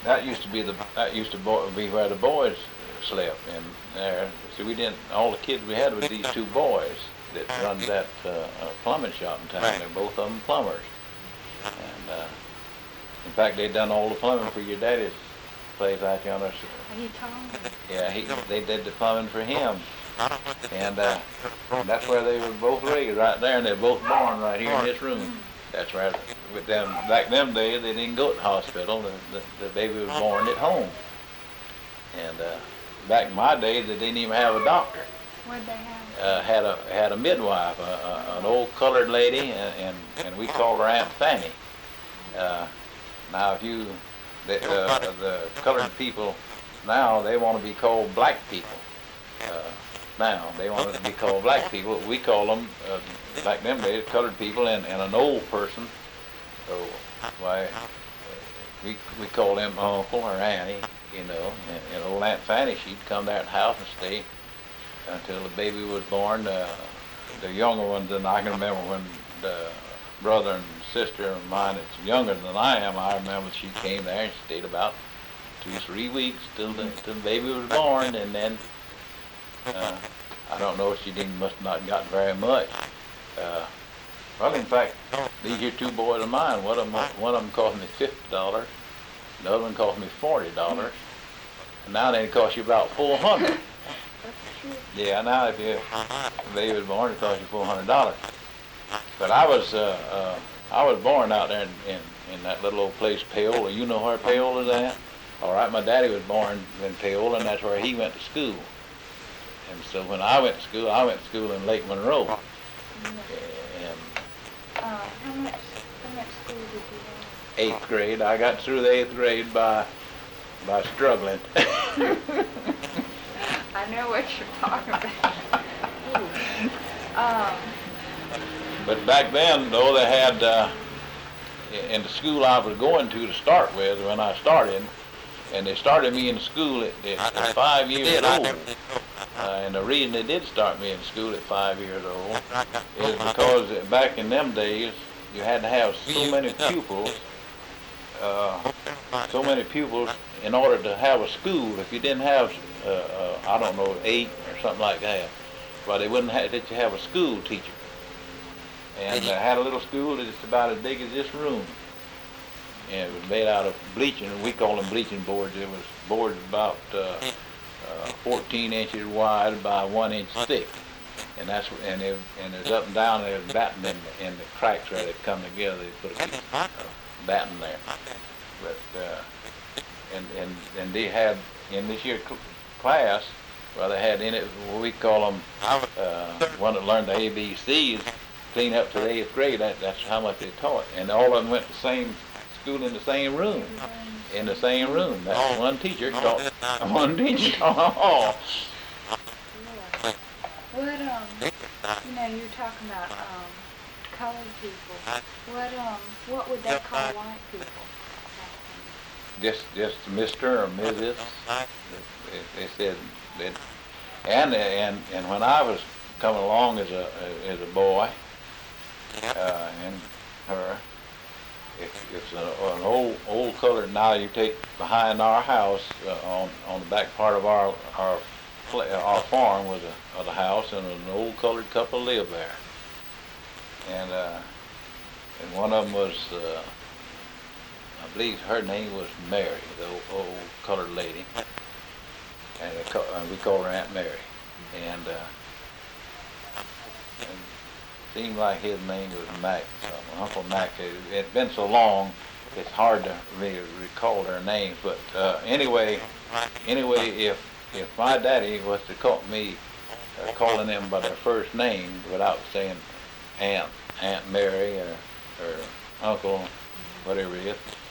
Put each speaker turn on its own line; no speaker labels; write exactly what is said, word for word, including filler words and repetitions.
that used to be the that used to bo- be where the boys slept in there. So we didn't. All the kids we had was these two boys that run that uh, uh, plumbing shop in town. They're both of them plumbers, and uh, in fact, they done all the plumbing for your daddy's place out yonder.
Are you Tom?
Yeah, he they did the plumbing for him, and uh, that's where they were both raised, right there, and they're both born right here in this room. That's right. With them back them days, they didn't go to the hospital. The, the, the baby was born at home, and uh, back in my day, they didn't even have a doctor.
What'd they have?
Uh, had a had a midwife, a, a, an old colored lady, and, and and we called her Aunt Fanny. Uh, now, if you the, uh, the colored people now, they want to be called black people. Uh, now they want to be called black people. We call them uh, back them days colored people, and, and an old person. So why we we call them uncle or auntie, you know. And, and old Aunt Fanny, she'd come there at the house and stay until the baby was born. Uh, the younger ones, and I can remember when the brother and sister of mine that's younger than I am, I remember she came there and stayed about two, three weeks till the, till the baby was born, and then uh, I don't know if she didn't must not got very much. Uh, well, in fact, these here two boys of mine, one of them, one of them cost me fifty dollars, the other one cost me forty dollars, and now they cost you about four hundred. Yeah, now if you the baby was born, it cost you four hundred dollars. But I was uh, uh, I was born out there in, in, in that little old place, Paola. You know where Paola is at? All right, my daddy was born in Paola, and that's where he went to school. And so when I went to school, I went to school in Lake Monroe. And
Uh, how much, how much school did you have?
eighth grade, I got through the eighth grade by by struggling.
I know what you're talking about. um,
But back then, though, they had, uh, in the school I was going to to start with when I started, and they started me in school at, at, at five years old. Uh, and the reason they did start me in school at five years old is because back in them days, you had to have so many pupils, uh, so many pupils in order to have a school. If you didn't have, uh, uh, I don't know, eight or something like that, well, they wouldn't have, let you have a school teacher. And I had a little school that's about as big as this room. And it was made out of bleaching, and we call them bleaching boards. It was boards about uh, uh, fourteen inches wide by one inch thick. And that's and it and it's up and down. There's batten in the, in the cracks where they come together. They put a piece of uh, batten there. But uh, and and and they had in this year cl- class, well, they had in it what we call them uh, one that learned the A B Cs. Clean up to the eighth grade. That, that's how much they taught, and all of them went to the same school in the same room. In the same room. That one teacher taught. One teacher taught all.
yeah. What, um, you know, you were talking about, um, colored people. What, um, what would they call white people?
Just, just Mister or Missus They, they said that, and and and when I was coming along as a as a boy. Uh, and her, if it's a, an old old colored, now you take behind our house uh, on on the back part of our our our farm was a, of the house, and an old colored couple lived there, and uh, and one of them was uh, I believe her name was Mary, the old, old colored lady, and, they call, and we call her Aunt Mary, and. Uh, and seemed like his name was Mac, so Uncle Mac. It, it's been so long, it's hard to really recall their names. But uh, anyway, anyway, if if my daddy was to call me, uh, calling them by their first name without saying Aunt Aunt Mary or or Uncle, whatever it is,